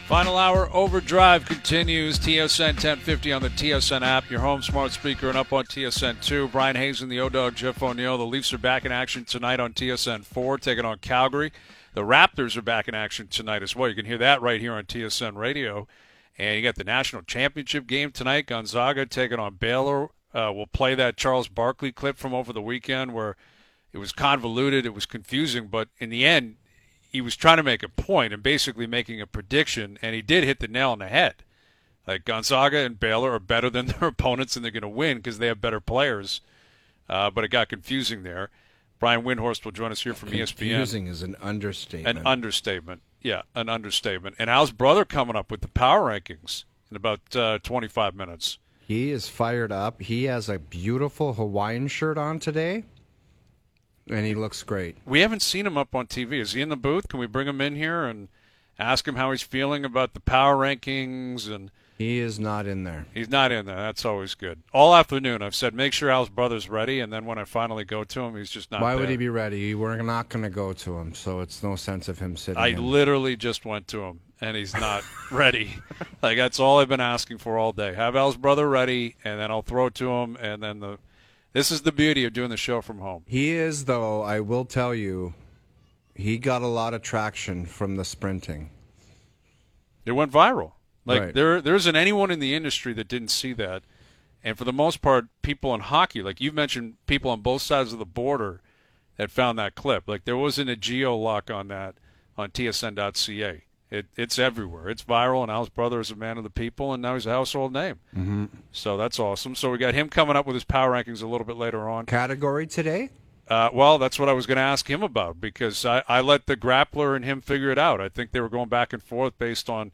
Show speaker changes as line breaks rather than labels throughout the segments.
Final hour overdrive continues. TSN 1050 on the TSN app, your home smart speaker, and up on TSN 2. Brian Hazen, the O-Dog, Jeff O'Neill. The Leafs are back in action tonight on TSN 4, taking on Calgary. The Raptors are back in action tonight as well. You can hear that right here on TSN Radio. And you got the national championship game tonight. Gonzaga taking on Baylor. We'll play that Charles Barkley clip from over the weekend where it was convoluted, it was confusing, but in the end, he was trying to make a point and basically making a prediction, and he did hit the nail on the head. Like, Gonzaga and Baylor are better than their opponents, and they're going to win because they have better players. But it got confusing there. Brian Windhorst will join us here from ESPN.
Confusing is an understatement.
An understatement. Yeah, an understatement. And Al's brother coming up with the power rankings in about 25 minutes.
He is fired up. He has a beautiful Hawaiian shirt on today. And he looks great.
We haven't seen him up on TV. Is he in the booth? Can we bring him in here and ask him how he's feeling about the power rankings? And
he is not in there.
He's not in there. That's always good. All afternoon I've said, make sure Al's brother's ready, and then when I finally go to him, he's just not
Why
there.
would he be ready? We're not going to go to him, so it's no sense of him sitting
I
in.
literally just went to him, and he's not ready. Like, that's all I've been asking for all day. Have Al's brother ready, and then I'll throw it to him, and then this is the beauty of doing the show from home.
He is, though, I will tell you, he got a lot of traction from the sprinting.
It went viral. Like,
right.
there isn't anyone in the industry that didn't see that. And for the most part, people in hockey, like you've mentioned, people on both sides of the border that found that clip. Like, there wasn't a geo-lock on that on tsn.ca. It's everywhere. It's viral, and Al's brother is a man of the people, and now he's a household name.
Mm-hmm.
So that's awesome. So we got him coming up with his power rankings a little bit later on.
Category today?
Well, that's what I was going to ask him about, because I let the grappler and him figure it out. I think they were going back and forth based on,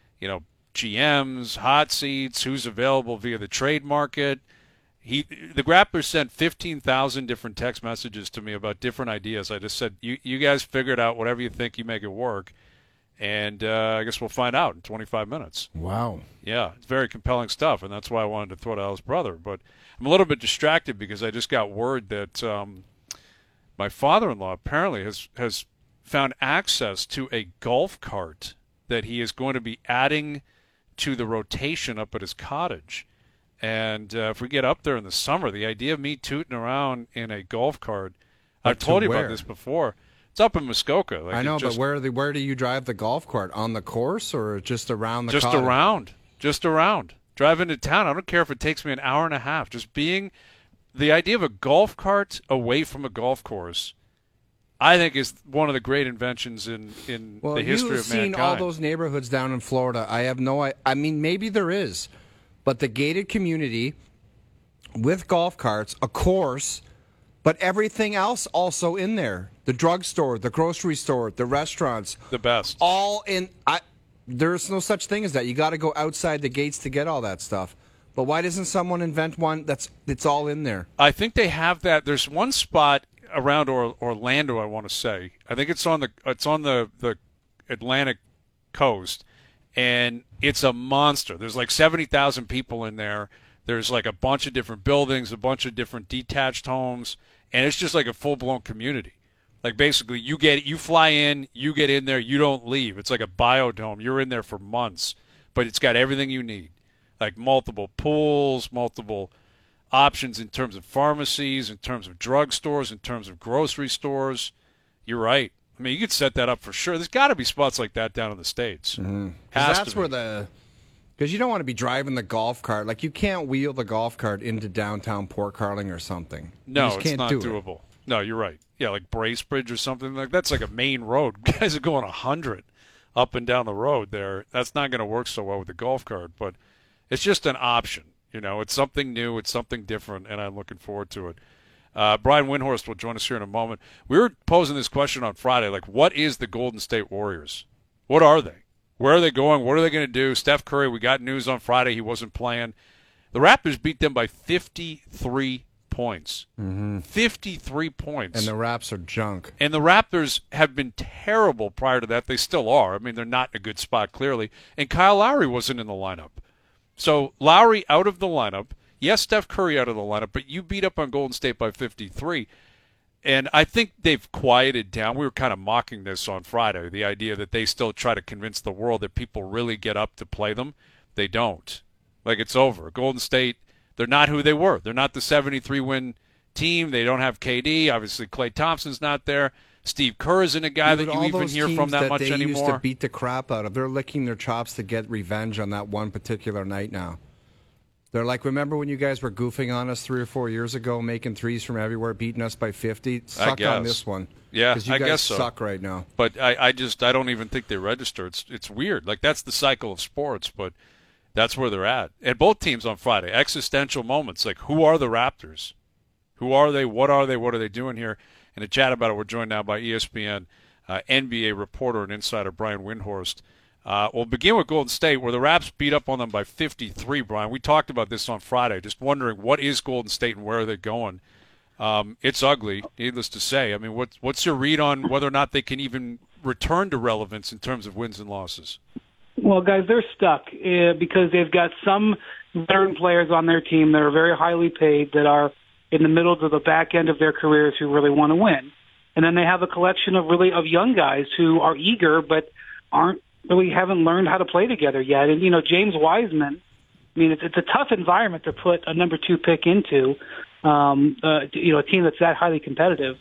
GMs, hot seats, who's available via the trade market. The grappler sent 15,000 different text messages to me about different ideas. I just said, you guys figure it out, whatever you think, you make it work. And I guess we'll find out in 25 minutes.
Wow.
Yeah, it's very compelling stuff, and that's why I wanted to throw it out his brother. But I'm a little bit distracted because I just got word that my father-in-law apparently has found access to a golf cart that he is going to be adding to the rotation up at his cottage. And if we get up there in the summer, the idea of me tooting around in a golf cart, I've told you about this before. It's up in Muskoka. Like,
I know, but where do you drive the golf cart? On the course or just around the
Just
cottage?
around. Just around. Drive into town. I don't care if it takes me an hour and a half. Just being the idea of a golf cart away from a golf course, I think, is one of the great inventions in the history of mankind.
You've seen all those neighborhoods down in Florida. I mean, maybe there is, but the gated community with golf carts, a course, but everything else also in there. The drugstore, the grocery store, the restaurants.
The best.
All in. There's no such thing as that. You got to go outside the gates to get all that stuff. But why doesn't someone invent one that's all in there?
I think they have that. There's one spot around Orlando, I want to say. I think it's on the Atlantic coast, and it's a monster. There's like 70,000 people in there. There's like a bunch of different buildings, a bunch of different detached homes, and it's just like a full-blown community. Like, basically, you fly in, you get in there, you don't leave. It's like a biodome. You're in there for months, but it's got everything you need, like multiple pools, multiple options in terms of pharmacies, in terms of drugstores, in terms of grocery stores. You're right. I mean, you could set that up for sure. There's got to be spots like that down in the States.
Mm-hmm. Because you don't want to be driving the golf cart. Like, you can't wheel the golf cart into downtown Port Carling or something.
No, it's not doable. No, you're right. Yeah, like Bracebridge or something. Like, that's like a main road. Guys are going 100 up and down the road there. That's not going to work so well with the golf cart, but it's just an option. It's something new, it's something different, and I'm looking forward to it. Brian Windhorst will join us here in a moment. We were posing this question on Friday, like, what is the Golden State Warriors? What are they? Where are they going? What are they going to do? Steph Curry, we got news on Friday he wasn't playing. The Raptors beat them by 53 points.
Mm-hmm.
53 points.
And the Raps are junk.
And the Raptors have been terrible prior to that. They still are. I mean, they're not in a good spot, clearly. And Kyle Lowry wasn't in the lineup. So Lowry out of the lineup. Yes, Steph Curry out of the lineup, but you beat up on Golden State by 53. And I think they've quieted down. We were kind of mocking this on Friday, the idea that they still try to convince the world that people really get up to play them. They don't. Like, it's over. Golden State, they're not who they were. They're not the 73-win team. They don't have KD. Obviously, Klay Thompson's not there. Steve Kerr isn't a guy that you even hear from that much anymore.
They used to beat the crap out of. They're licking their chops to get revenge on that one particular night now. They're like, remember when you guys were goofing on us 3 or 4 years ago, making threes from everywhere, beating us by 50? Suck on this one.
Yeah,
because you guys suck right now.
But I don't even think they register. It's weird. Like, that's the cycle of sports, but that's where they're at. And both teams on Friday, existential moments. Like, who are the Raptors? Who are they? What are they? What are they doing here? And to chat about it, we're joined now by ESPN NBA reporter and insider Brian Windhorst. We'll begin with Golden State, where the Raps beat up on them by 53, Brian. We talked about this on Friday, just wondering what is Golden State and where are they going. It's ugly, needless to say. I mean, what's your read on whether or not they can even return to relevance in terms of wins and losses?
Well, guys, they're stuck because they've got some veteran players on their team that are very highly paid that are in the middle to the back end of their careers who really want to win. And then they have a collection of young guys who are eager but haven't learned how to play together yet. And, James Wiseman, I mean, it's a tough environment to put a number 2 pick into, a team that's that highly competitive.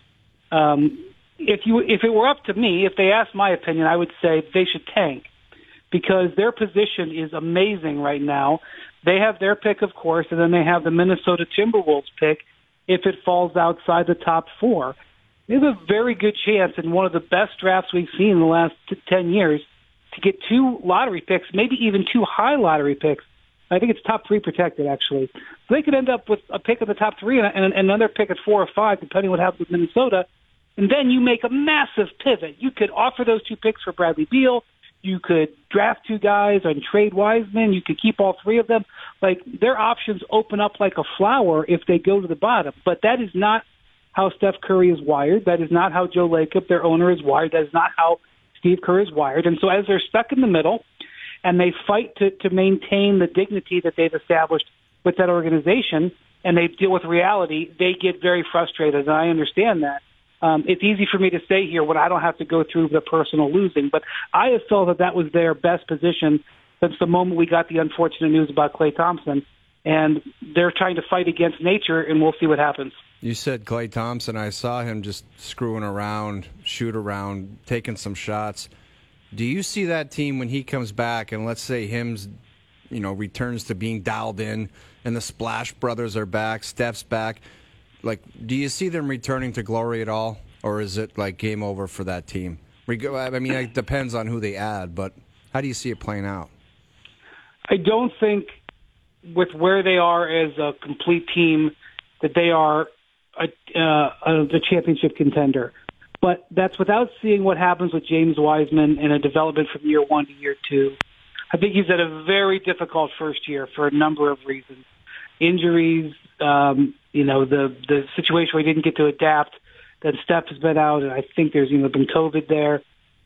If it were up to me, if they asked my opinion, I would say they should tank because their position is amazing right now. They have their pick, of course, and then they have the Minnesota Timberwolves pick if it falls outside the top 4. There's a very good chance in one of the best drafts we've seen in the last 10 years to get 2 lottery picks, maybe even 2 high lottery picks. I think it's top 3 protected, actually. So they could end up with a pick in the top 3 and another pick at 4 or 5, depending on what happens with Minnesota. And then you make a massive pivot. You could offer those 2 picks for Bradley Beal. You could draft 2 guys and trade Wiseman. You could keep all 3 of them. Like, their options open up like a flower if they go to the bottom. But that is not how Steph Curry is wired. That is not how Joe Lacob, their owner, is wired. That is not how Steve Kerr is wired. And so as they're stuck in the middle and they fight to maintain the dignity that they've established with that organization and they deal with reality, they get very frustrated. And I understand that. It's easy for me to say here when I don't have to go through the personal losing, but I have felt that was their best position since the moment we got the unfortunate news about Klay Thompson. And they're trying to fight against nature, and we'll see what happens.
You said Klay Thompson. I saw him just screwing around, shoot around, taking some shots. Do you see that team when he comes back and let's say him's, returns to being dialed in and the Splash Brothers are back, Steph's back? Like, do you see them returning to glory at all? Or is it like game over for that team? I mean, it depends on who they add, but how do you see it playing out?
I don't think with where they are as a complete team that they are the championship contender. But that's without seeing what happens with James Wiseman in a development from year 1 to year 2. I think he's had a very difficult first year for a number of reasons. Injuries, the situation where he didn't get to adapt, that Steph has been out, and I think there's been COVID there.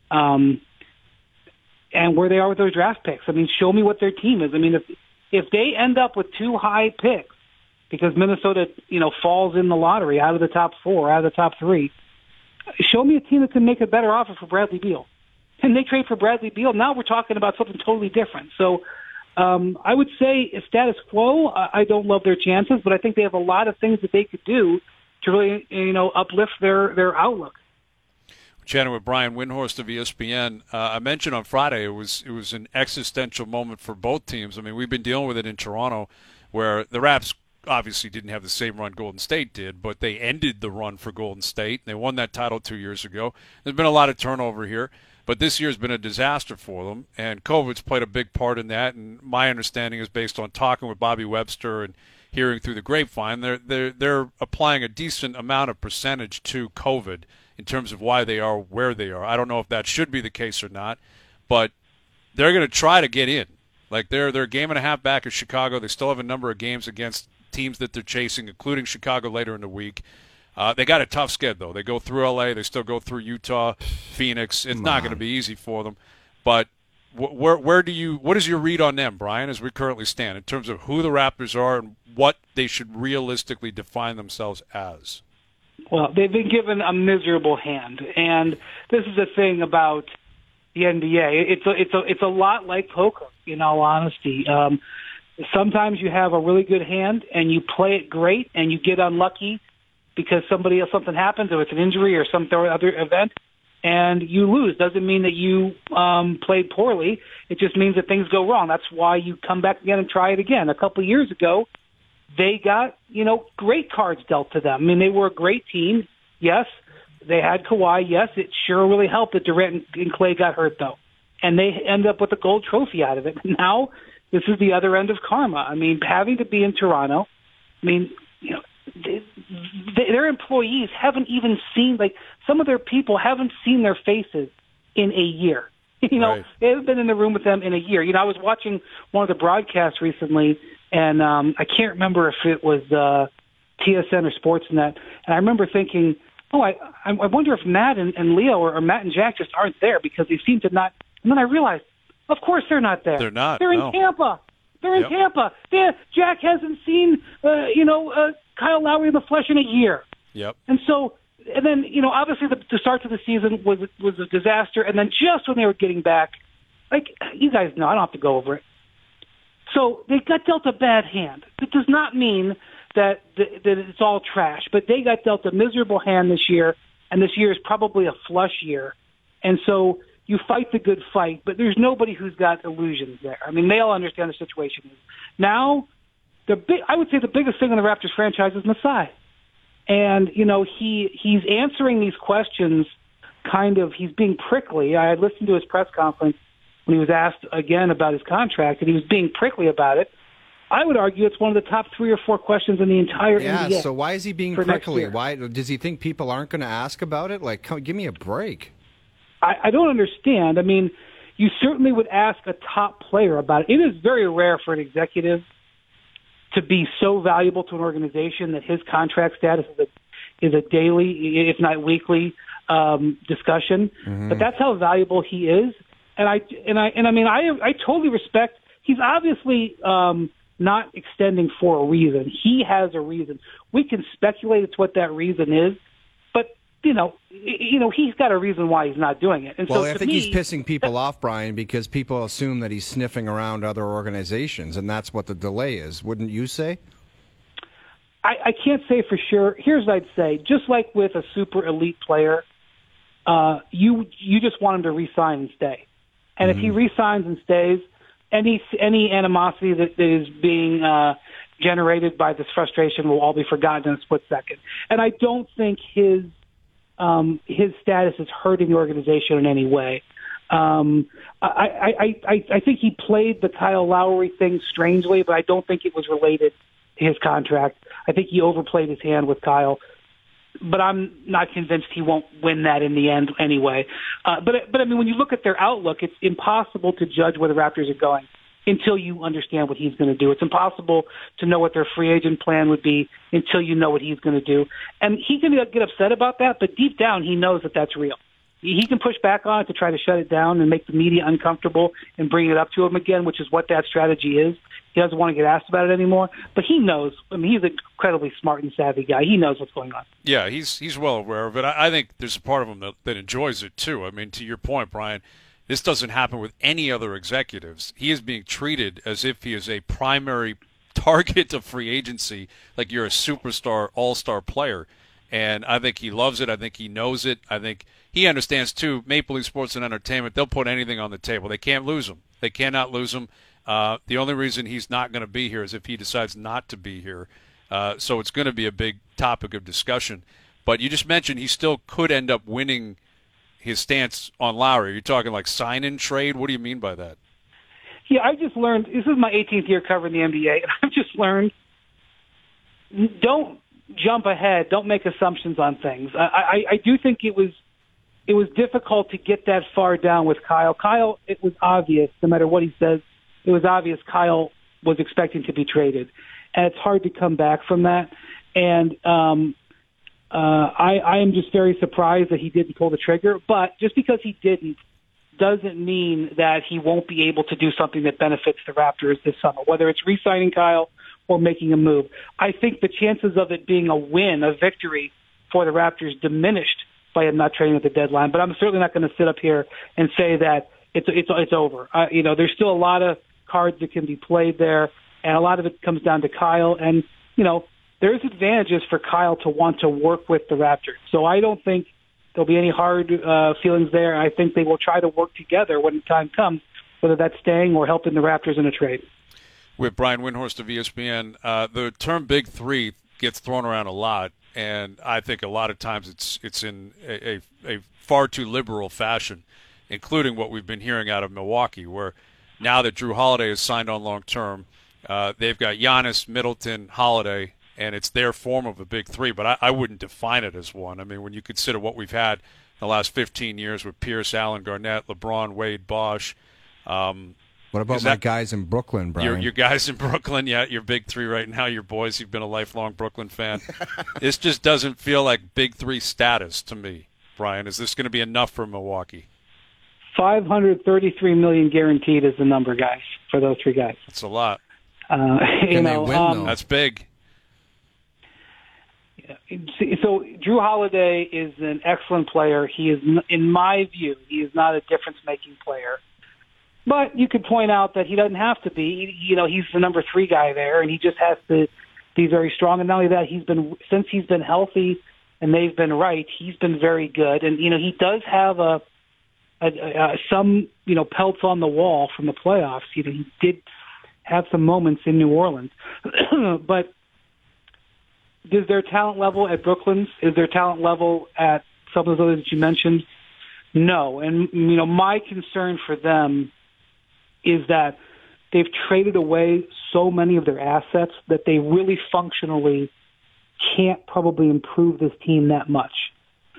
And where they are with those draft picks. I mean, show me what their team is. I mean, if they end up with 2 high picks because Minnesota, falls in the lottery out of the top 4, out of the top 3, show me a team that can make a better offer for Bradley Beal. And they trade for Bradley Beal. Now we're talking about something totally different. So I would say status quo, I don't love their chances, but I think they have a lot of things that they could do to really, uplift their outlook.
Chatting with Brian Windhorst of ESPN. I mentioned on Friday it was an existential moment for both teams. I mean, we've been dealing with it in Toronto where the Raps obviously didn't have the same run Golden State did, but they ended the run for Golden State. They won that title 2 years ago. There's been a lot of turnover here, but this year's been a disaster for them, and COVID's played a big part in that, and my understanding is based on talking with Bobby Webster and hearing through the grapevine, they're applying a decent amount of percentage to COVID in terms of why they are where they are. I don't know if that should be the case or not, but they're going to try to get in. Like they're a game and a half back of Chicago. They still have a number of games against teams that they're chasing, including Chicago later in the week. They got a tough schedule. They go through L.A. They still go through Utah, Phoenix. It's not going to be easy for them. But what is your read on them, Brian, as we currently stand, in terms of who the Raptors are and what they should realistically define themselves as?
Well, they've been given a miserable hand, and this is the thing about the NBA. It's a lot like poker, in all honesty. Sometimes you have a really good hand and you play it great, and you get unlucky because something happens, or it's an injury or some other event, and you lose. Doesn't mean that you played poorly. It just means that things go wrong. That's why you come back again and try it again. A couple of years ago, they got, great cards dealt to them. I mean, they were a great team. Yes, they had Kawhi. Yes, it sure really helped that Durant and Clay got hurt, though. And they end up with a gold trophy out of it. Now, this is the other end of karma. I mean, having to be in Toronto, their employees haven't even seen, some of their people haven't seen their faces in a year.
Right.
They haven't been in the room with them in a year. I was watching one of the broadcasts recently, and I can't remember if it was TSN or Sportsnet, and I remember thinking, I wonder if Matt and Leo or Matt and Jack just aren't there because they seem to not. And then I realized, of course they're not there.
They're not.
They're in Tampa. They're in Tampa. Jack hasn't seen, Kyle Lowry in the flesh in a year.
Yep.
And so, and then, obviously the start to the season was a disaster. And then just when they were getting back, you guys know, I don't have to go over it. So they got dealt a bad hand. It does not mean that it's all trash, but they got dealt a miserable hand this year, and this year is probably a flush year. And so you fight the good fight, but there's nobody who's got illusions there. I mean, they all understand the situation. Now, I would say the biggest thing in the Raptors franchise is Masai. And, he's answering these questions he's being prickly. I had listened to his press conference when he was asked again about his contract, and he was being prickly about it. I would argue it's one of the top 3 or 4 questions in the entire NBA.
Yeah, so why is he being prickly? Why does he think people aren't going to ask about it? Give me a break.
I don't understand. I mean, you certainly would ask a top player about it. It is very rare for an executive to be so valuable to an organization that his contract status is a daily, if not weekly, discussion. Mm-hmm. But that's how valuable he is. And I totally respect. He's obviously not extending for a reason. He has a reason. We can speculate it's what that reason is, but he's got a reason why he's not doing it. And
well,
so
I think he's pissing people off, Brian, because people assume that he's sniffing around other organizations, and that's what the delay is. Wouldn't you say?
I can't say for sure. Here's what I'd say. Just like with a super elite player, you just want him to re-sign and stay. And if he re-signs and stays, any animosity that is being generated by this frustration will all be forgotten in a split second. And I don't think his status is hurting the organization in any way. I think he played the Kyle Lowry thing strangely, but I don't think it was related to his contract. I think he overplayed his hand with Kyle. But I'm not convinced he won't win that in the end anyway. But I mean, when you look at their outlook, it's impossible to judge where the Raptors are going until you understand what he's going to do. It's impossible to know what their free agent plan would be until you know what he's going to do. And he can get upset about that, but deep down he knows that that's real. He can push back on it to try to shut it down and make the media uncomfortable and bring it up to him again, which is what that strategy is. He doesn't want to get asked about it anymore, but he knows. I mean, he's an incredibly smart and savvy guy. He knows what's going on.
Yeah, he's well aware of it. I think there's a part of him that enjoys it, too. I mean, to your point, Brian, this doesn't happen with any other executives. He is being treated as if he is a primary target of free agency, like you're a superstar, all-star player. And I think he loves it. I think he knows it. I think he understands, too, Maple Leaf Sports and Entertainment, they'll put anything on the table. They can't lose him. They cannot lose him. The only reason he's not going to be here is if he decides not to be here. So it's going to be a big topic of discussion. But you just mentioned he still could end up winning his stance on Lowry. Are you talking like sign-in trade? What do you mean by that?
Yeah, I just learned, this is my 18th year covering the NBA, and I've just learned, don't jump ahead. Don't make assumptions on things. I do think it was difficult to get that far down with Kyle. Kyle, it was obvious, no matter what he says, it was obvious Kyle was expecting to be traded. And it's hard to come back from that. And I am just very surprised that he didn't pull the trigger. But just because he didn't doesn't mean that he won't be able to do something that benefits the Raptors this summer, whether it's re-signing Kyle or making a move. I think the chances of it being a win, a victory for the Raptors diminished by him not trading at the deadline. But I'm certainly not going to sit up here and say that it's over. There's still a lot of cards that can be played there, and a lot of it comes down to Kyle. And there's advantages for Kyle to want to work with the Raptors. So I don't think there'll be any hard feelings there. I think they will try to work together when the time comes, whether that's staying or helping the Raptors in a trade.
With Brian Windhorst of ESPN, the term Big Three gets thrown around a lot, and I think a lot of times it's in a far too liberal fashion, including what we've been hearing out of Milwaukee, where now that Drew Holiday is signed on long-term, they've got Giannis, Middleton, Holiday, and it's their form of a Big Three, but I wouldn't define it as one. I mean, when you consider what we've had in the last 15 years with Pierce, Allen, Garnett, LeBron, Wade, Bosh.
What about my guys in Brooklyn, Brian?
Your guys in Brooklyn, yeah, your Big Three right now, your boys, you've been a lifelong Brooklyn fan. This just doesn't feel like Big Three status to me, Brian. Is this going to be enough for Milwaukee?
$533 million guaranteed is the number, guys, for those three guys.
That's a lot.
Can they win, though?
That's big.
So Drew Holiday is an excellent player. He is, in my view, he is not a difference-making player. But you could point out that he doesn't have to be. He's the number 3 guy there, and he just has to be very strong. And not only that, since he's been healthy and they've been right, he's been very good. And he does have some pelts on the wall from the playoffs. He did have some moments in New Orleans, but. Is their talent level at Brooklyn's? Is their talent level at some of those that you mentioned? No. And, my concern for them is that they've traded away so many of their assets that they really functionally can't probably improve this team that much.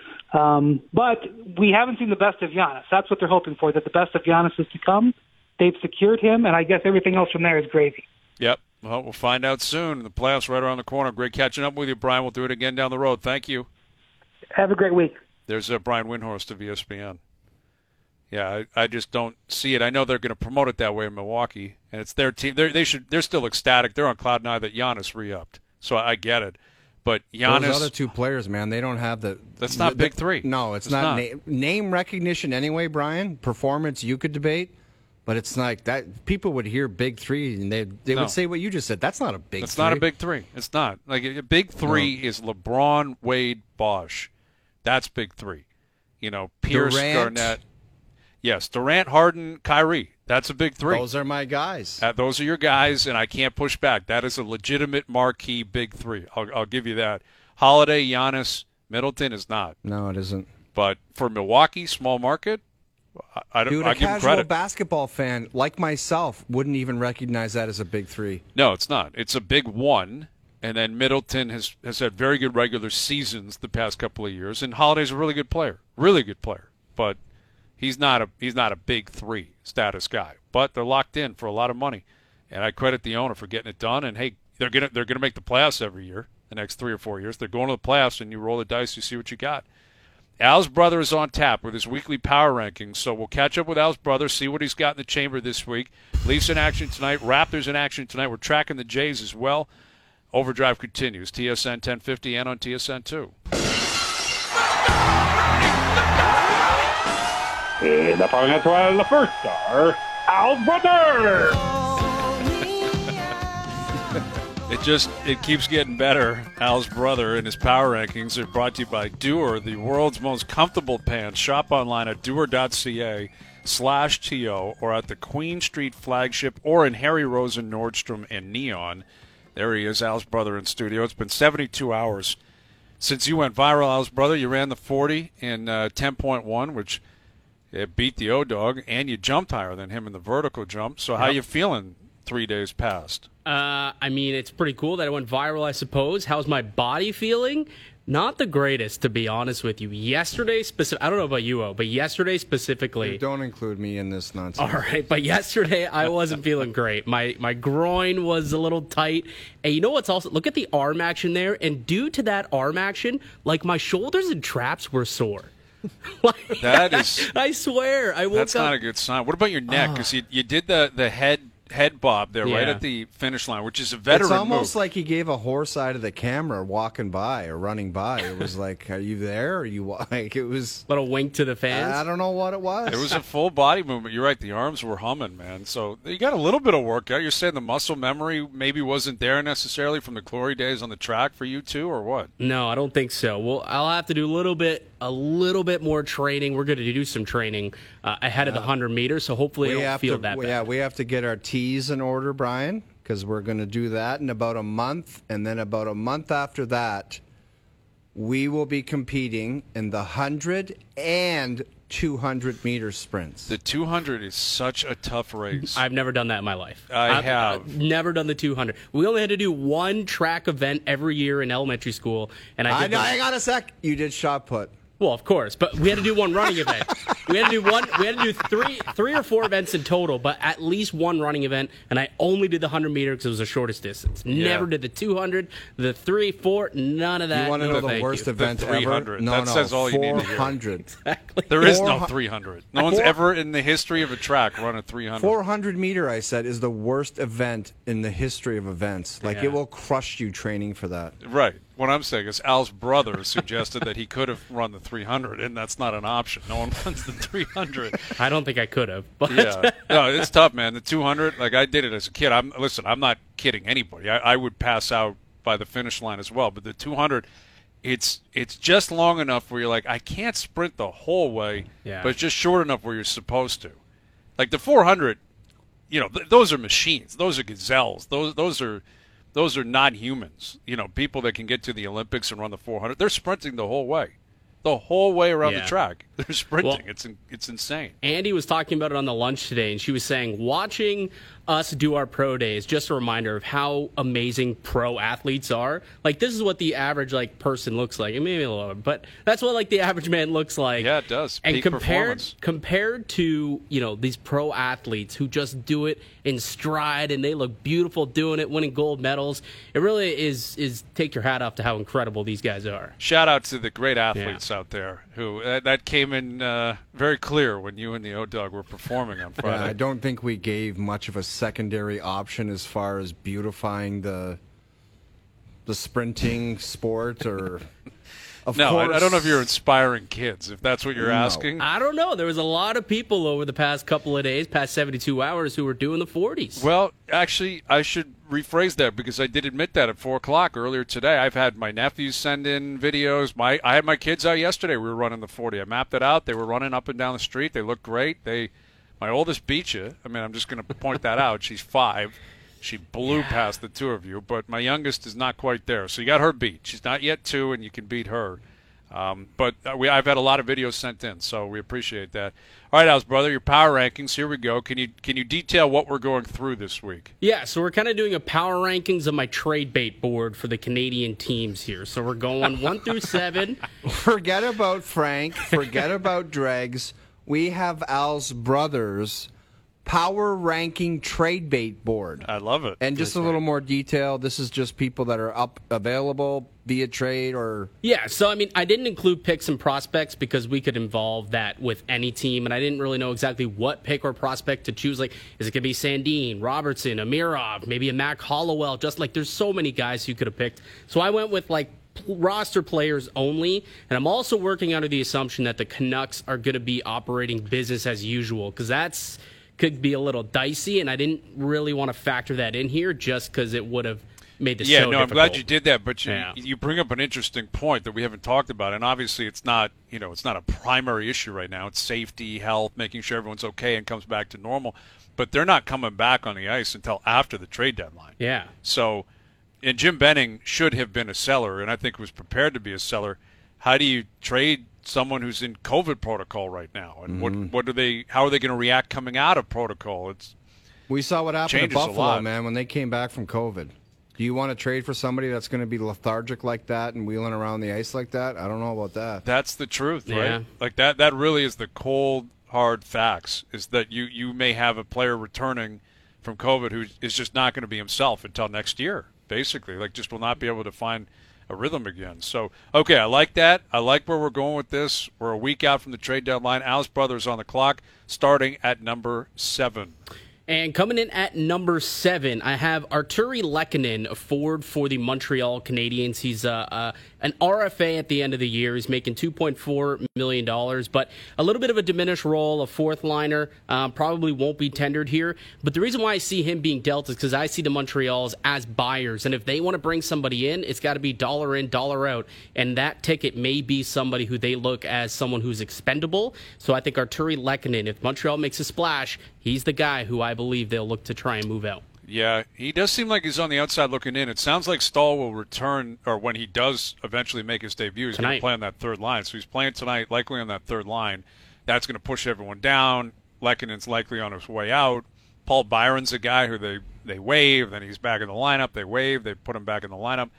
But we haven't seen the best of Giannis. That's what they're hoping for, that the best of Giannis is to come. They've secured him, and I guess everything else from there is gravy.
Yep. Well, we'll find out soon. The playoffs right around the corner. Great catching up with you, Brian. We'll do it again down the road. Thank you.
Have a great week.
There's Brian Windhorst of ESPN. Yeah, I just don't see it. I know they're going to promote it that way in Milwaukee, and it's their team. They're still ecstatic. They're on cloud nine that Giannis re-upped. So I get it. But Giannis,
those other two players, man, they don't have the.
That's not Big Three.
No, it's not. Name recognition anyway, Brian. Performance you could debate. But it's like that. People would hear Big Three, and they would say what you just said. That's not a Big Three.
It's not a Big Three. It's not. Like a Big Three is LeBron, Wade, Bosh. That's Big Three. Pierce,
Durant.
Garnett. Yes, Durant, Harden, Kyrie. That's a Big Three.
Those are my guys.
Those are your guys, and I can't push back. That is a legitimate marquee Big Three. I'll give you that. Holiday, Giannis, Middleton is not.
No, it isn't.
But for Milwaukee, small market, I
Dude,
I
a
give him
casual
credit.
basketball fan like myself wouldn't even recognize that as a Big Three.
No, it's not. It's a big one, and then Middleton has had very good regular seasons the past couple of years, and Holiday's a really good player, but he's not a Big Three status guy. But they're locked in for a lot of money, and I credit the owner for getting it done. And hey, they're gonna make the playoffs every year, the next 3 or 4 years. They're going to the playoffs, and you roll the dice, you see what you got. Al's brother is on tap with his weekly power rankings, so we'll catch up with Al's brother, see what he's got in the chamber this week. Leafs in action tonight, Raptors in action tonight. We're tracking the Jays as well. Overdrive continues, TSN 1050 and on TSN 2.
In the final trial, the first star, Al's brother!
It keeps getting better. Al's brother and his power rankings are brought to you by Dewar, the world's most comfortable pants. Shop online at dewar.ca/TO or at the Queen Street flagship or in Harry Rosen, Nordstrom, and Neon. There he is, Al's brother in studio. It's been 72 hours since you went viral, Al's brother. You ran the 40 in 10.1, which beat the O-Dog, and you jumped higher than him in the vertical jump. So how you feeling 3 days past?
I mean, it's pretty cool that it went viral, I suppose. How's my body feeling? Not the greatest, to be honest with you. Yesterday, I don't know about you, but yesterday specifically.
Dude, don't include me in this nonsense.
All right, but yesterday I wasn't feeling great. My groin was a little tight. And you know what's also, look at the arm action there. And due to that arm action, like my shoulders and traps were sore.
That is.
I swear. I woke up.
That's not a good sign. What about your neck? Because you did the head head bob there right
Yeah.
at the finish line, which is a veteran
It's almost
move.
like he gave a horse eye to the camera walking by or running by. It was like, are you there? Are you like? It was.
Little wink to the fans.
I don't know what it was.
It was a full body movement. You're right. The arms were humming, man. So you got a little bit of workout. You're saying the muscle memory maybe wasn't there necessarily from the glory days on the track for you too, or what?
No, I don't think so. Well, I'll have to do a little bit more training. We're going to do some training ahead of the 100 meters, so hopefully I don't feel that bad.
Yeah, we have to get our T's in order, Brian, because we're going to do that in about a month, and then about a month after that, we will be competing in the 100 and 200 meter sprints.
The 200 is such a tough race.
I've never done that in my life.
I've
never done the 200. We only had to do one track event every year in elementary school, and I did.
Hang on a sec. You did shot put.
Well, of course, but we had to do one running event. We had to do one. We had to do three or four events in total, but at least one running event. And I only did the 100 meter because it was the shortest distance. Never did the 200, the 3, 4, none of that.
You want to
No,
know the
thank
worst
you.
event
The
ever?
300.
No,
That
no,
says all you need to hear.
400.
Exactly.
There is no
400.
300. No one's ever in the history of a track run a 300.
400 meter, I said, is the worst event in the history of events. Like,
Yeah.
it will crush you training for that.
Right. What I'm saying is Al's brother suggested that he could have run the 300, and that's not an option. No one runs the 300.
I don't think I could have. But
Yeah. No, it's tough, man. The 200, like I did it as a kid. I'm not kidding anybody. I would pass out by the finish line as well. But the 200, it's just long enough where you're like, I can't sprint the whole way,
Yeah.
but it's just short enough where you're supposed to. Like the 400, those are machines. Those are gazelles. Those are not humans. People that can get to the Olympics and run the 400. They're sprinting the whole way around the
Yeah.
track. They're sprinting.
Well,
it's insane.
Andy was talking about it on the lunch today, and she was saying, watching us do our pro days, just a reminder of how amazing pro athletes are. Like, this is what the average person looks like. And maybe a little, but that's what the average man looks like.
Yeah, it does.
And
Peak
compared
performance.
to these pro athletes who just do it in stride and they look beautiful doing it, winning gold medals, it really is take your hat off to how incredible these guys are.
Shout out to the great athletes out there who that came in very clear when you and the O-Dog were performing on Friday.
I don't think we gave much of a secondary option as far as beautifying the sprinting sport or. Of
No,
course,
I don't know if you're inspiring kids, if that's what you're asking.
I don't know. There was a lot of people over the past couple of days, past 72 hours, who were doing the 40s.
Well, actually, I should rephrase that because I did admit that at 4 o'clock earlier today. I've had my nephews send in videos. I had my kids out yesterday. We were running the 40. I mapped it out. They were running up and down the street. They looked great. My oldest beat you. I mean, I'm just going to point that out. She's 5. She blew past the two of you, but my youngest is not quite there. So you got her beat. She's not yet 2, and you can beat her. But I've had a lot of videos sent in, so we appreciate that. All right, Al's brother, your power rankings. Here we go. Can you detail what we're going through this week?
Yeah, so we're kind of doing a power rankings of my trade bait board for the Canadian teams here. So we're going 1 through 7.
Forget about Frank. Forget about Dregs. We have Al's brother's power ranking trade bait board.
I love it.
And just a little more detail. This is just people that are available via trade or.
Yeah, so I mean, I didn't include picks and prospects because we could involve that with any team, and I didn't really know exactly what pick or prospect to choose. Like, is it going to be Sandin, Robertson, Amirov, maybe a Mac Hollowell? Just there's so many guys you could have picked. So I went with roster players only, and I'm also working under the assumption that the Canucks are going to be operating business as usual because that's could be a little dicey, and I didn't really want to factor that in here just because it would have made the show difficult.
I'm glad you did that, but you bring up an interesting point that we haven't talked about, and obviously it's not a primary issue right now. It's safety, health, making sure everyone's okay and comes back to normal, but they're not coming back on the ice until after the trade deadline.
Yeah.
So, and Jim Benning should have been a seller, and I think was prepared to be a seller. How do you trade someone who's in COVID protocol right now, and how are they going to react coming out of protocol?
We saw what happened to
changes a
Buffalo,
lot.
man, when they came back from COVID. Do you want to trade for somebody that's going to be lethargic like that and wheeling around the ice like that? I don't know about that.
That's the truth, right?
Yeah.
Like that really is the cold, hard facts, is that you may have a player returning from COVID who is just not going to be himself until next year, basically. Just will not be able to find a rhythm again. So, okay, I like that. I like where we're going with this. We're a week out from the trade deadline. Al's brother's on the clock, starting at number 7.
And coming in at number 7, I have Arturi Lehkonen, a forward for the Montreal Canadiens. He's an RFA at the end of the year. He's making $2.4 million, but a little bit of a diminished role, a fourth liner. Probably won't be tendered here. But the reason why I see him being dealt is because I see the Montreals as buyers. And if they want to bring somebody in, it's got to be dollar in, dollar out. And that ticket may be somebody who they look as someone who's expendable. So I think Arturi Lehkonen, if Montreal makes a splash, he's the guy who I believe they'll look to try and move out.
Yeah, he does seem like he's on the outside looking in. It sounds like Stahl will return, or when he does eventually make his debut, he's going to play on that third line. So he's playing tonight, likely on that third line. That's going to push everyone down. Lehkonen's likely on his way out. Paul Byron's a guy who they waive, then he's back in the lineup. They waive, they put him back in the lineup.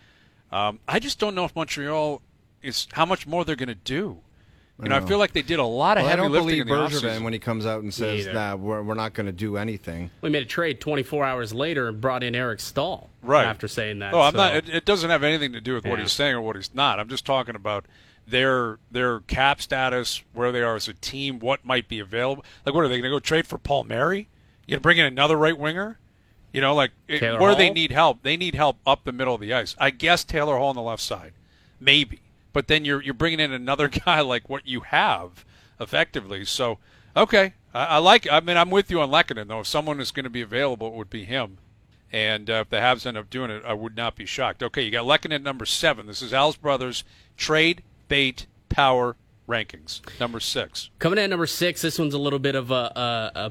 I just don't know if Montreal is how much more they're going to do. I feel like they did a lot of heavy lifting in the offseason.
I don't believe Bergevin when he comes out and says, "Nah, we're not going to do anything."
We made a trade 24 hours later and brought in Eric Stahl.
Right
after saying that.
Oh, I'm not. It doesn't have anything to do with what he's saying or what he's not. I'm just talking about their cap status, where they are as a team, what might be available. Like, what are they going to go trade for Paul Mary? You going to bring in another right winger? Where
Hall?
they need help. They need help up the middle of the ice. I guess Taylor Hall on the left side, maybe. But then you're bringing in another guy like what you have, effectively. So, okay, I like. I mean, I'm with you on Lehkonen though. If someone is going to be available, it would be him. And if the Habs end up doing it, I would not be shocked. Okay, you got Lehkonen number 7. This is Al's Brothers trade bait power rankings. Number 6.
Coming in at number 6. This one's a little bit of a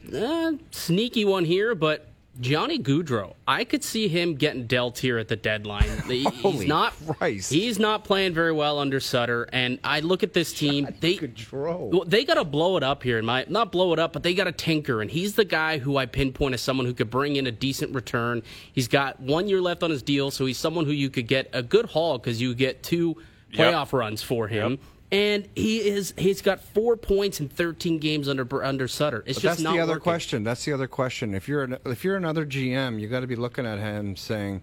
sneaky one here, but Johnny Gaudreau, I could see him getting dealt here at the deadline.
Holy Christ.
He's not playing very well under Sutter, and I look at this team. They got to blow it up here. Not blow it up, but they got to tinker, and he's the guy who I pinpoint as someone who could bring in a decent return. He's got 1 year left on his deal, so he's someone who you could get a good haul because you get 2 playoff runs for him.
Yep.
And he's got 4 points in 13 games under Sutter. It's just not
the other
working.
question. That's the other question. If you're another GM, you got to be looking at him saying,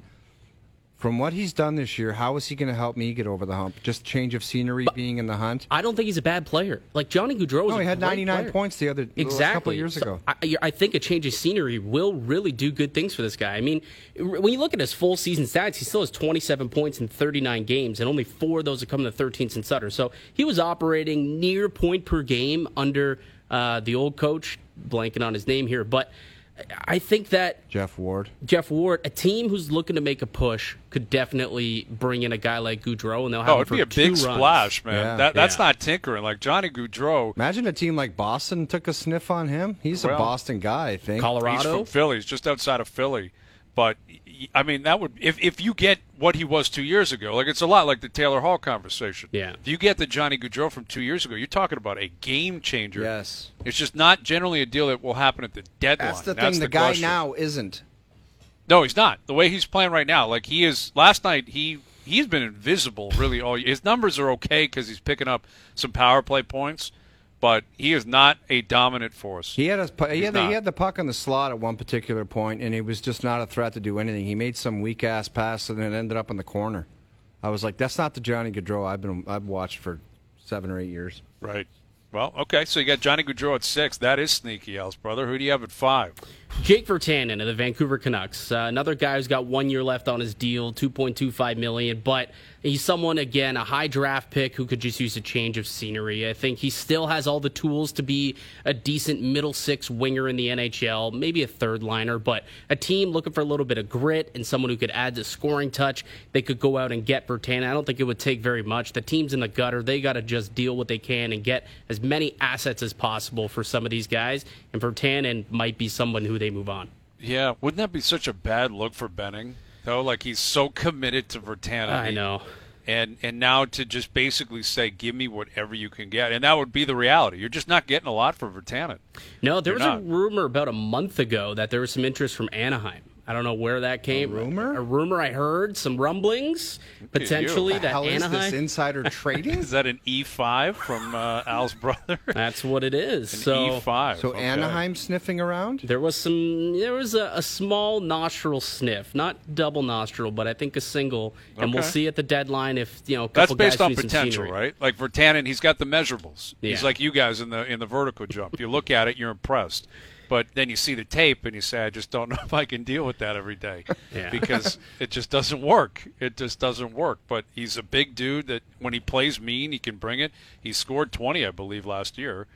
from what he's done this year, how is he going to help me get over the hump? Just change of scenery, being in the hunt.
I don't think he's a bad player. Like Johnny Gaudreau,
he had 99 points the couple of years ago.
I think a change of scenery will really do good things for this guy. I mean, when you look at his full season stats, he still has 27 points in 39 games, and only 4 of those have come in the 13th in Sutter. So he was operating near point per game under the old coach, blanking on his name here, but I think that
Jeff Ward,
a team who's looking to make a push, could definitely bring in a guy like Gaudreau, and they'll have him for 2 runs.
It'd be a big splash, man.
Yeah.
That's not tinkering. Like Johnny Gaudreau.
Imagine a team like Boston took a sniff on him. He's a Boston guy, I think.
Colorado.
He's from Philly. He's just outside of Philly. But, I mean, that would if you get what he was 2 years ago, like it's a lot like the Taylor Hall conversation.
Yeah.
If you get the Johnny Gaudreau from 2 years ago, you're talking about a game changer.
Yes.
It's just not generally a deal that will happen at the deadline.
That's the thing. The guy
question.
now isn't.
No, he's not. The way he's playing right now, like he is. Last night, he's been invisible really all year. His numbers are okay because he's picking up some power play points, but he is not a dominant force.
He had the puck on the slot at one particular point, and he was just not a threat to do anything. He made some weak ass pass, and it ended up in the corner. I was like, that's not the Johnny Gaudreau I've watched for 7 or 8 years.
Right. Well, okay. So you got Johnny Gaudreau at 6. That is sneaky, Al's brother. Who do you have at 5?
Jake Virtanen of the Vancouver Canucks, another guy who's got 1 year left on his deal, $2.25 million, but he's someone, again, a high draft pick who could just use a change of scenery. I think he still has all the tools to be a decent middle 6 winger in the NHL, maybe a third liner, but a team looking for a little bit of grit and someone who could add the scoring touch, they could go out and get Virtanen. I don't think it would take very much. The team's in the gutter. They got to just deal what they can and get as many assets as possible for some of these guys, and Virtanen might be someone who they move on.
Yeah, wouldn't that be such a bad look for Benning, though? Like, he's so committed to Virtanen.
I know.
And now to just basically say, give me whatever you can get. And that would be the reality. You're just not getting a lot for Virtanen.
No, there was a rumor about a month ago that there was some interest from Anaheim. I don't know where that came.
A rumor?
A rumor I heard, some rumblings, potentially, that
How
Anaheim.
is this insider trading?
Is that an E5 from Al's brother?
That's what it is.
E5.
So
okay.
Anaheim sniffing around?
There was a small nostril sniff, not double nostril, but I think a single. And we'll see at the deadline if a couple
That's based
guys
on
see some
potential,
scenery.
right? Like Virtanen, he's got the measurables.
Yeah.
He's like you guys in the vertical jump. You look at it, you're impressed. But then you see the tape and you say, I just don't know if I can deal with that every day because it just doesn't work. It just doesn't work. But he's a big dude that when he plays mean, he can bring it. He scored 20, I believe, last year.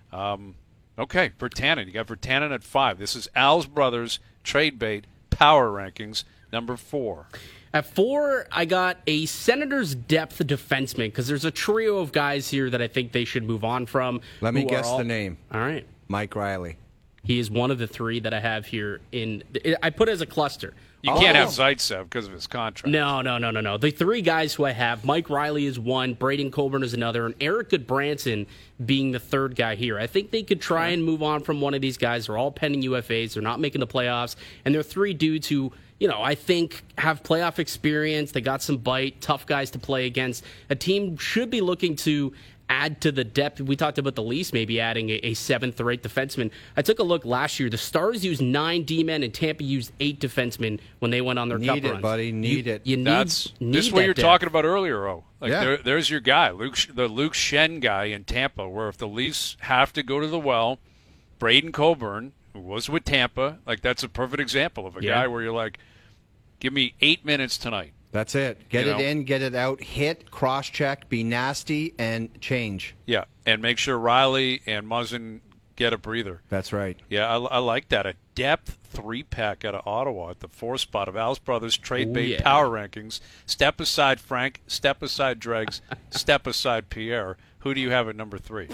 Okay, Virtanen. You got Virtanen at 5. This is Al's Brothers Trade Bait Power Rankings, number 4.
At 4, I got a Senators depth defenseman because there's a trio of guys here that I think they should move on from.
Let me guess the name.
All right.
Mike Riley.
He is one of the 3 that I have here. I put it as a cluster.
You can't have Zaitsev because of his contract.
No. The 3 guys who I have, Mike Riley is one, Braden Coburn is another, and Eric Goodbranson being the 3rd guy here. I think they could try and move on from one of these guys. They're all pending UFAs. They're not making the playoffs. And they're 3 dudes who, I think have playoff experience. They got some bite, tough guys to play against. A team should be looking to add to the depth. We talked about the Leafs maybe adding a 7th or 8th defenseman. I took a look last year. The Stars used 9 D-men and Tampa used 8 defensemen when they went on their cup runs.
Need it, buddy. Need it.
This is what you're talking about earlier, there's your guy, the Luke Schenn guy in Tampa, where if the Leafs have to go to the well, Braden Coburn, who was with Tampa, that's a perfect example of a guy where you're like, give me 8 minutes tonight.
That's it. Get it in, get it out, hit, cross-check, be nasty, and change.
Yeah, and make sure Riley and Muzzin get a breather.
That's right.
Yeah, I like that. A depth 3-pack out of Ottawa at the 4th spot of Al's Brothers Trade Bait Power Rankings. Step aside Frank, step aside Dregs, step aside Pierre. Who do you have at number 3?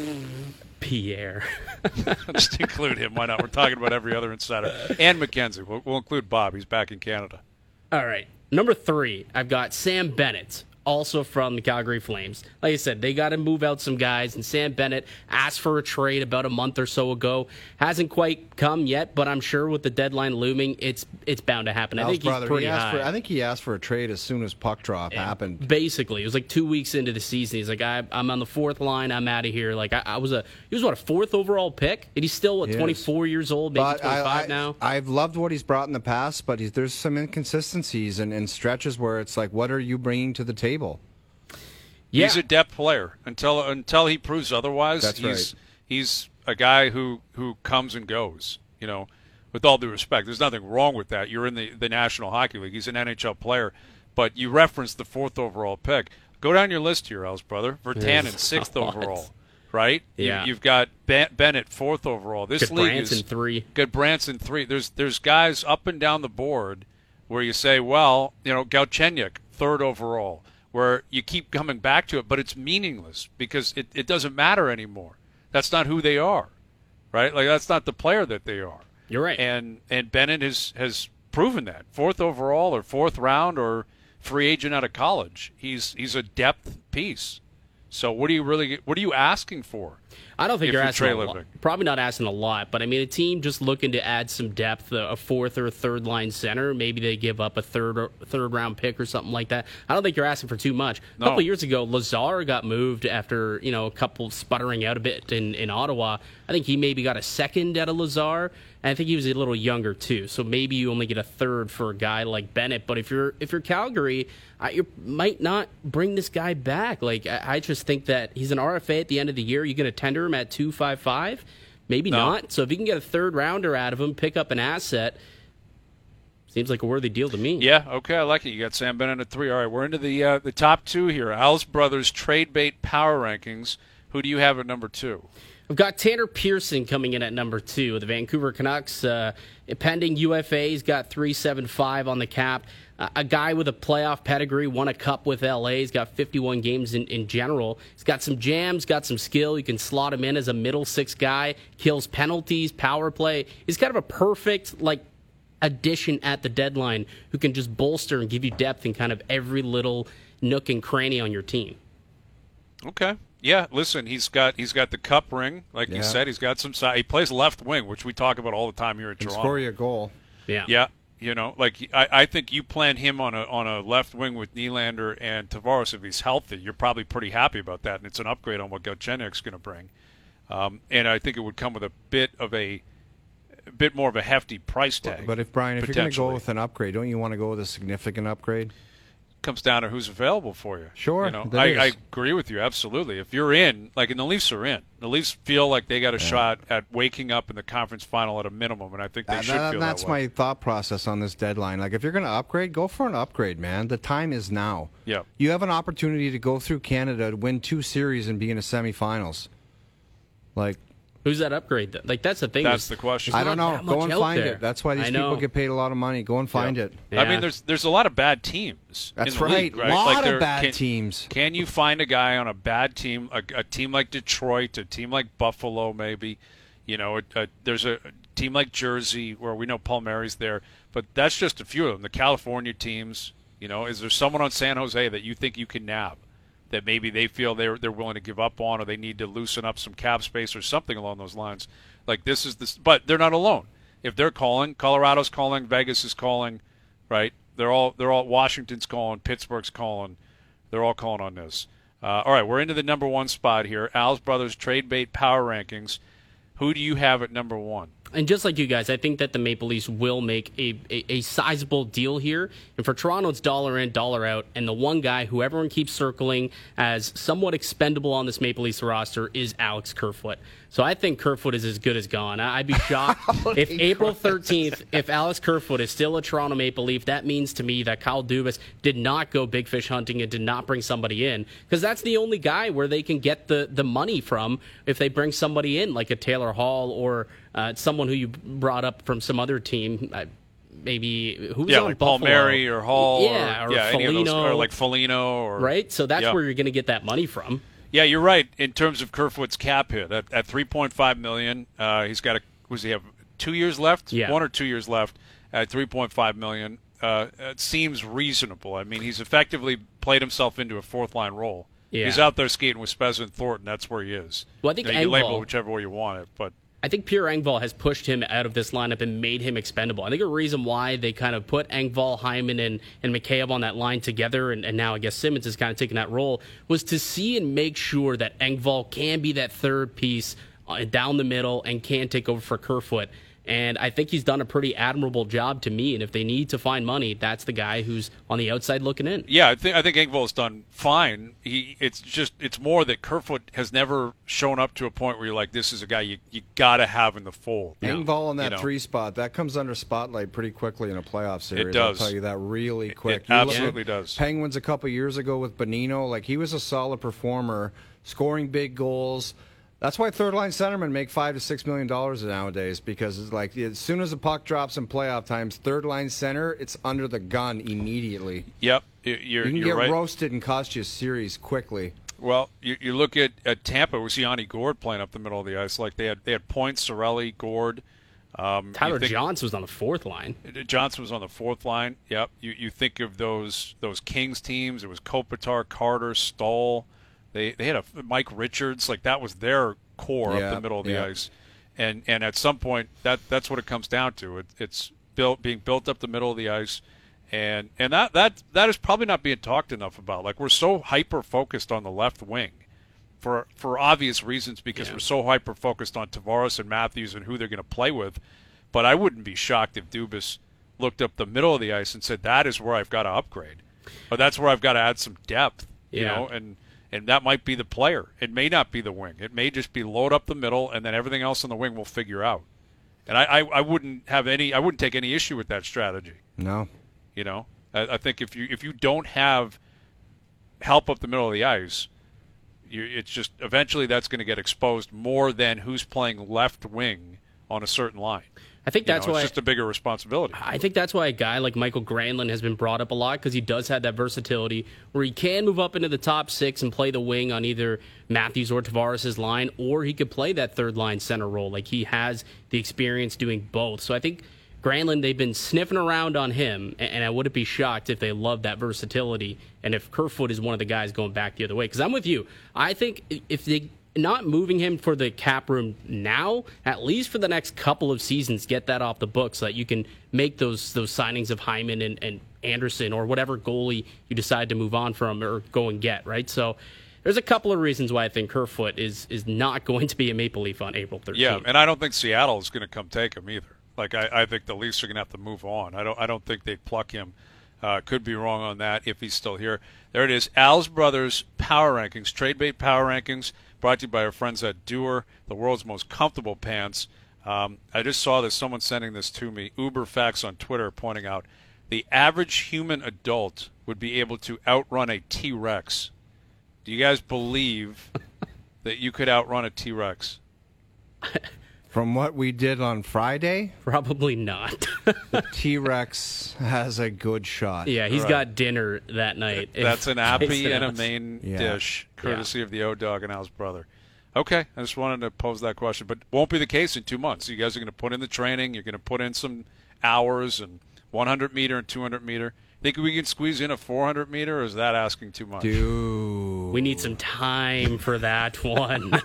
Pierre.
Just include him. Why not? We're talking about every other insider. And McKenzie. We'll include Bob. He's back in Canada.
All right. Number 3, I've got Sam Bennett, also from the Calgary Flames. Like I said, they got to move out some guys, and Sam Bennett asked for a trade about a month or so ago. Hasn't quite come yet, but I'm sure with the deadline looming, it's bound to happen. I think he's pretty high.
I think he asked for a trade as soon as puck drop happened.
Basically, it was like 2 weeks into the season. He's like, I'm on the 4th line. I'm out of here. Like he was a 4th overall pick, and he's still 24 years old, maybe 25 now.
I've loved what he's brought in the past, but there's some inconsistencies and stretches where it's like, what are you bringing to the table?
Yeah.
He's a depth player until he proves otherwise.
That's right.
He's a guy who comes and goes. With all due respect, there's nothing wrong with that. You're in the National Hockey League. He's an NHL player, but you referenced the 4th overall pick. Go down your list here, Al's brother. Virtanen 6th overall, right?
Yeah.
You've got Bennett 4th overall. This league is
3.
Goodbranson 3. There's guys up and down the board where you say, well, Galchenyuk 3rd overall, where you keep coming back to it, but it's meaningless because it doesn't matter anymore. That's not who they are, right? That's not the player that they are.
You're right.
And Bennett has proven that. 4th overall or 4th round or free agent out of college. He's a depth piece. So what are you asking for?
I don't think you're asking a lot. Probably not asking a lot, but I mean, a team just looking to add some depth, a 4th or 3rd line center, maybe they give up a third round pick or something like that. I don't think you're asking for too much. A couple of years ago, Lazar got moved after a couple sputtering out a bit in Ottawa. I think he maybe got a 2nd out of Lazar, and I think he was a little younger too. So maybe you only get a 3rd for a guy like Bennett. But if you're Calgary, you might not bring this guy back. I just think that he's an RFA at the end of the year. You're going to tender him at $2.55? Maybe not. So if you can get a 3rd rounder out of him, pick up an asset, seems like a worthy deal to me.
Yeah, okay, I like it. You got Sam Bennett at 3. All right, we're into the top 2 here. Al's Brothers Trade Bait Power Rankings. Who do you have at number 2?
I've got Tanner Pearson coming in at number 2. The Vancouver Canucks, pending UFA, he's got 3.75 on the cap. A guy with a playoff pedigree, won a cup with LA. He's got 51 games in general. He's got some jams, got some skill. You can slot him in as a middle 6 guy, kills penalties, power play. He's kind of a perfect addition at the deadline who can just bolster and give you depth in kind of every little nook and cranny on your team.
Okay. Yeah, listen, he's got the cup ring, like you said. He's got some size. He plays left wing, which we talk about all the time here at Toronto.
Score you a goal.
Yeah.
Yeah. I think you plan him on a left wing with Nylander and Tavares if he's healthy. You're probably pretty happy about that, and it's an upgrade on what Galchenyuk's going to bring. And I think it would come with a bit more of a hefty price tag.
But if you're going to go with an upgrade, don't you want to go with a significant upgrade?
comes down to who's available for you.
Sure,
You know,
that
I
is.
agree with you absolutely. If you're in, like, and the Leafs are in. The Leafs feel like they got a shot at waking up in the conference final at a minimum, and I think they should feel
That's
that way.
my thought process on this deadline. Like, if you're going to upgrade, go for an upgrade, man. The time is now.
Yeah.
You have an opportunity to go through Canada, to win 2 series, and be in the semifinals. Like,
Who's that upgrade? Like, that's the thing.
That's the question.
I don't know.
that
Go
much
and
out
find
there.
it. That's why these
I know.
people get paid a lot of money. Go and find it.
Yeah.
I mean, there's a lot of bad teams.
That's
in the
right.
league, right?
Lot
Like,
of
there-
bad teams.
Can you find a guy on a bad team, a team like Detroit, a team like Buffalo, maybe? You know, there's a team like Jersey where we know Palmieri's there, but that's just a few of them. The California teams, you know, is there someone on San Jose that you think you can nab that maybe they feel they're willing to give up on, or they need to loosen up some cap space or something along those lines? Like, this is this, but they're not alone. If they're calling, Colorado's calling, Vegas is calling, right? They're all Washington's calling, Pittsburgh's calling. They're all calling on this. All right, we're into the number 1 spot here. Al's Brothers Trade Bait Power Rankings. Who do you have at number 1?
And just like you guys, I think that the Maple Leafs will make a sizable deal here. And for Toronto, it's dollar in, dollar out. And the one guy who everyone keeps circling as somewhat expendable on this Maple Leafs roster is Alex Kerfoot. So I think Kerfoot is as good as gone. I'd be shocked if April 13th, if Alex Kerfoot is still a Toronto Maple Leaf. That means to me that Kyle Dubas did not go big fish hunting and did not bring somebody in, because that's the only guy where they can get the money from if they bring somebody in, like a Taylor Hall or someone who you brought up from some other team. Maybe who's on
like
Buffalo?
Palmieri or Hall,
or
any of those,
Foligno.
or like Foligno, or
Right? So that's
Yeah.
where you're going to get that money from.
Yeah, you're right. In terms of Kerfoot's cap hit, at $3.5 million, he's got does he have 2 years left?
Yeah.
1 or 2 years left at $3.5 million. It seems reasonable. I mean, he's effectively played himself into a 4th-line role.
Yeah.
He's out there skating with Spezza and Thornton. That's where he is.
Well, I think
you can label
Engvall-
it whichever way you want it, but
I think Pierre Engvall has pushed him out of this lineup and made him expendable. I think a reason why they kind of put Engvall, Hyman, and McCabe on that line together, and now I guess Simmons is kind of taking that role, was to see and make sure that Engvall can be that third piece down the middle and can take over for Kerfoot. And I think he's done a pretty admirable job to me. And if they need to find money, that's the guy who's on the outside looking in.
yeah, I think Engvall's done fine. It's more that Kerfoot has never shown up to a point where you're like, this is a guy you got to have in the fold.
Engvall in that
You know.
3 spot, that comes under spotlight pretty quickly in a playoff series.
does.
I'll tell you that really quick.
It
You look
absolutely
at
does.
Penguins a couple years ago with Bonino, like, he was a solid performer, scoring big goals. That's why third-line centermen make $5 to $6 million nowadays, because it's like as soon as the puck drops in playoff times, third-line center, it's under the gun immediately.
Yep,
You can
you're
get
right.
roasted and cost you a series quickly.
Well, you look at Tampa with Yanni Gord playing up the middle of the ice. Like they had points, Sorelli, Gord.
Tyler Johnson was on the 4th line.
Johnson was on the 4th line. Yep. You think of those Kings teams. It was Kopitar, Carter, Stahl. They had a Mike Richards. Like that was their core up the middle of the ice. And at some point that's what it comes down to. It's being built up the middle of the ice. And that is probably not being talked enough about. Like we're so hyper focused on the left wing for obvious reasons, because we're so hyper focused on Tavares and Matthews and who they're going to play with. But I wouldn't be shocked if Dubas looked up the middle of the ice and said, that is where I've got to upgrade, or that's where I've got to add some depth. You know, and that might be the player. It may not be the wing. It may just be load up the middle, and then everything else on the wing we'll figure out. And I wouldn't take any issue with that strategy.
No.
You know, I think if you don't have help up the middle of the ice, it's just eventually that's going to get exposed more than who's playing left wing on a certain line.
I think that's why
it's just a bigger responsibility.
I think that's why a guy like Michael Granlund has been brought up a lot, because he does have that versatility where he can move up into the top 6 and play the wing on either Matthews or Tavares' line, or he could play that third line center role. Like he has the experience doing both. So I think Granlund, they've been sniffing around on him, and I wouldn't be shocked if they love that versatility and if Kerfoot is one of the guys going back the other way. Because I'm with you. I think if they not moving him for the cap room now, at least for the next couple of seasons, get that off the books so that you can make those signings of Hyman and Anderson or whatever goalie you decide to move on from or go and get, right? So there's a couple of reasons why I think Kerfoot is not going to be a Maple Leaf on April 13th.
Yeah, and I don't think Seattle is going to come take him either. Like I think the Leafs are going to have to move on. I don't think they'd pluck him. Could be wrong on that if he's still here. There it is. Al's Brothers Power Rankings, Trade Bait Power Rankings, brought to you by our friends at Dewar, the world's most comfortable pants. I just saw this. Someone sending this to me. Uberfax on Twitter pointing out the average human adult would be able to outrun a T-Rex. Do you guys believe that you could outrun a T-Rex?
From what we did on Friday,
Probably not.
the T-Rex has a good shot.
Yeah, he's got dinner that night.
That's an appy and a
announced.
main
Yeah.
dish, courtesy of the O-Dog and Al's brother. Okay, I just wanted to pose that question, but won't be the case in 2 months. You guys are going to put in the training. You're going to put in some hours and 100-meter and 200-meter. Think we can squeeze in a 400-meter, or is that asking too much?
Dude.
We need some time for that one.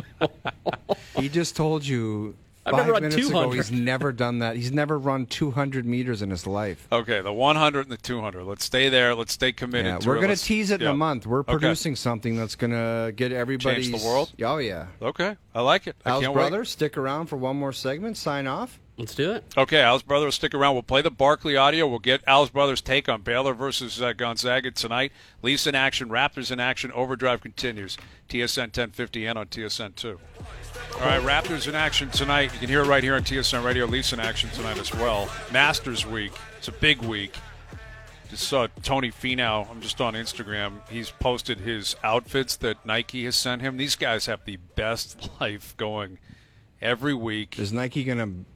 He just told you
I've
5
never run
minutes ago
200.
he's never done that. He's never run 200 meters in his life.
Okay, the 100 and the 200. Let's stay there. Let's stay committed.
Yeah,
to
we're
it.
going to
Let's-
tease it in
yeah.
a month. We're producing something that's going to get everybody.
Change the world?
Oh, yeah.
Okay, I like it. I
Al's
can't
brother,
wait.
stick around for one more segment. Sign off.
Let's do it.
Okay, Al's brother will stick around. We'll play the Barkley audio. We'll get Al's brother's take on Baylor versus Gonzaga tonight. Leafs in action, Raptors in action. Overdrive continues. TSN 1050 and on TSN 2. All right, Raptors in action tonight. You can hear it right here on TSN Radio. Leafs in action tonight as well. Masters week. It's a big week. Just saw Tony Finau. I'm just on Instagram. He's posted his outfits that Nike has sent him. These guys have the best life going every week.
Is Nike going to.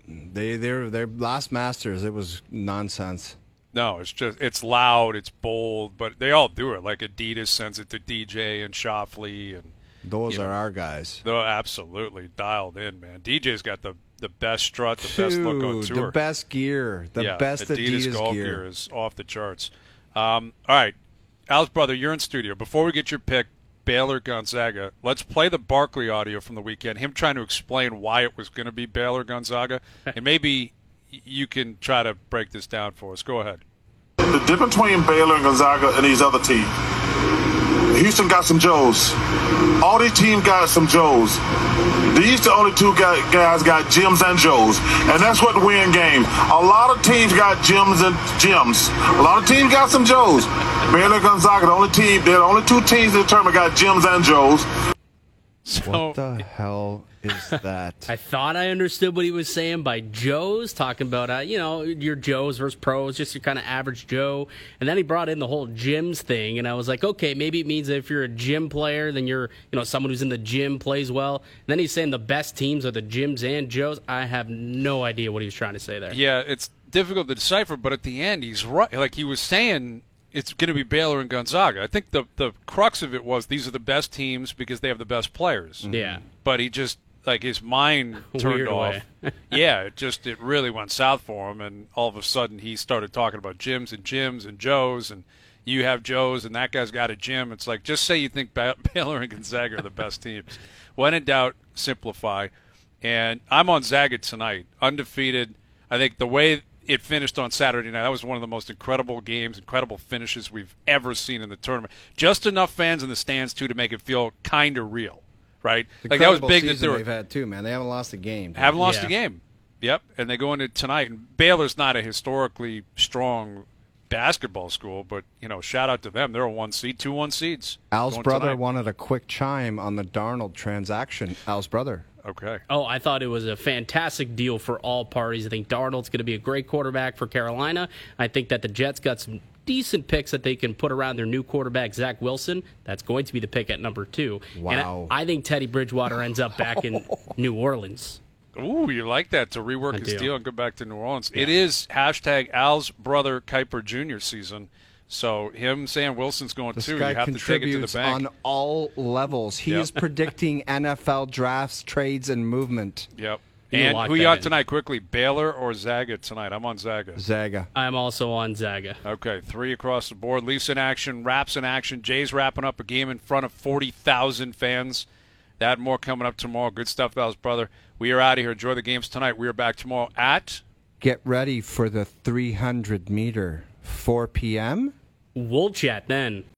Their last Masters, it was nonsense.
No, it's loud, it's bold, but they all do it. Like Adidas sends it to DJ and Shoffley, and
Those are our guys.
they're absolutely dialed in, man. DJ's got the best strut, the best look on
Dude,
tour.
the best gear. The best Adidas
golf
gear.
is off the charts. All right, Al's brother, you're in studio. Before we get your pick, Baylor Gonzaga, let's play the Barkley audio from the weekend. Him trying to explain why it was going to be Baylor Gonzaga, and maybe you can try to break this down for us. Go ahead.
The difference between Baylor and Gonzaga and these other teams. Houston got some Joes. All these teams got some Joes. These the only two guys got Jims and Joes, and that's what win games. A lot of teams got Jims and Jims. A lot of teams got some Joes. Baylor and Gonzaga, they're the only two teams in the tournament got Jims and Joes.
So,
What the hell is that?
I thought I understood what he was saying by Joes, talking about, your Joes versus pros, just your kind of average Joe. And then he brought in the whole gyms thing, and I was like, okay, maybe it means that if you're a gym player, then you're, someone who's in the gym, plays well. And then he's saying the best teams are the gyms and Joes. I have no idea what he was trying to say there.
yeah, it's difficult to decipher, but at the end, he's right. Like he was saying, it's going to be Baylor and Gonzaga. I think the crux of it was these are the best teams because they have the best players.
Yeah.
But he just, like, his mind turned
Weird
off. Yeah, it really went south for him, and all of a sudden he started talking about gyms and Joes, and you have Joes, and that guy's got a gym. It's like, just say you think Baylor and Gonzaga are the best teams. When in doubt, simplify. And I'm on Zaga tonight, undefeated. I think the way it finished on Saturday night, that was one of the most incredible games, incredible finishes we've ever seen in the tournament. Just enough fans in the stands, too, to make it feel kind of real, right? Like that was
Incredible
big that
season
they
they've had too, man. They haven't lost a game.
haven't lost
Yeah.
a game. Yep, and they go into tonight. And Baylor's not a historically strong basketball school, but, shout out to them. They're a 1 seed, 2 1 seeds.
Al's
going
brother
tonight.
wanted a quick chime on the Darnold transaction. Al's brother.
Okay.
Oh, I thought it was a fantastic deal for all parties. I think Darnold's going to be a great quarterback for Carolina. I think that the Jets got some decent picks that they can put around their new quarterback, Zach Wilson. That's going to be the pick at number 2.
Wow.
And I think Teddy Bridgewater ends up back in New Orleans.
Ooh, you like that, to rework his
do.
deal and go back to New Orleans. It is hashtag Al's brother Kuiper Jr. season. So him saying Wilson's going
This
too,
guy
you have to take it to the
contributes
bank.
on all levels. He
Yep.
is predicting NFL drafts, trades, and movement.
Yep.
You can
And
lock
who you
that
on
in.
tonight quickly, Baylor or Zaga tonight? I'm on Zaga.
Zaga.
I'm also on Zaga.
Okay, 3 across the board. Leafs in action, Raps in action. Jay's wrapping up a game in front of 40,000 fans. That and more coming up tomorrow. Good stuff, Al's brother. We are out of here. Enjoy the games tonight. We are back tomorrow at...
Get ready for the 300 meter, 4 p.m.
We'll chat then.